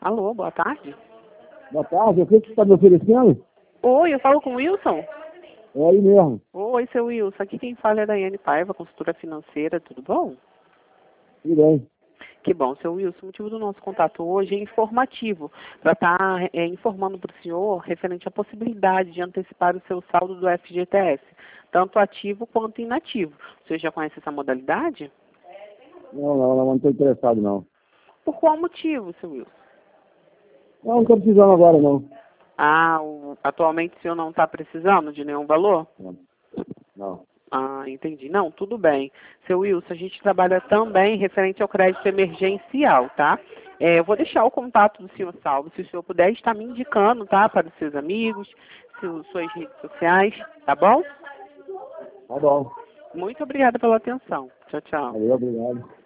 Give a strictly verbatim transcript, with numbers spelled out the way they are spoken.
Alô, boa tarde. Boa tarde, o que que você está me oferecendo? Oi, eu falo com o Wilson? É aí mesmo. Oi, seu Wilson. Aqui quem fala é a Daiane Paiva, consultora financeira, tudo bom? Tudo bem. Que bom, seu Wilson. O motivo do nosso contato hoje é informativo, para estar é, informando para o senhor referente à possibilidade de antecipar o seu saldo do F G T S, tanto ativo quanto inativo. O senhor já conhece essa modalidade? Não, não, não, não estou interessado, não. Por qual motivo, seu Wilson? Não, não estou precisando agora, não. Ah, o- atualmente o senhor não está precisando de nenhum valor? Não. Não. Ah, entendi. Não, tudo bem. Seu Wilson, a gente trabalha também referente ao crédito emergencial, tá? É, eu vou deixar o contato do senhor salvo, se o senhor puder estar me indicando, tá? Para os seus amigos, su- suas redes sociais, tá bom? Tá bom. Muito obrigada pela atenção. Tchau, tchau. Valeu, obrigado.